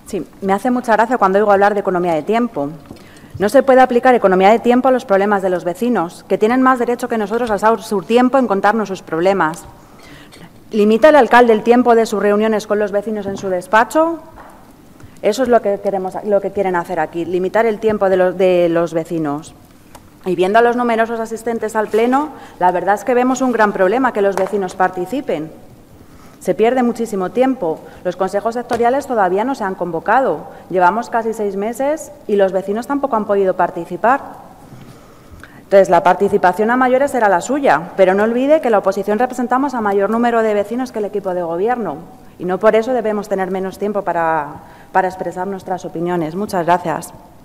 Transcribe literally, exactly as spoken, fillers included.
Sí, me hace mucha gracia cuando oigo hablar de economía de tiempo. No se puede aplicar economía de tiempo a los problemas de los vecinos, que tienen más derecho que nosotros a usar su tiempo en contarnos sus problemas. ¿Limita el alcalde el tiempo de sus reuniones con los vecinos en su despacho? Eso es lo que, queremos, lo que quieren hacer aquí, limitar el tiempo de los, de los vecinos. Y viendo a los numerosos asistentes al Pleno, la verdad es que vemos un gran problema que los vecinos participen. Se pierde muchísimo tiempo. Los consejos sectoriales todavía no se han convocado. Llevamos casi seis meses y los vecinos tampoco han podido participar. Entonces, la participación a mayores será la suya, pero no olvide que la oposición representamos a mayor número de vecinos que el equipo de gobierno y no por eso debemos tener menos tiempo para, para expresar nuestras opiniones. Muchas gracias.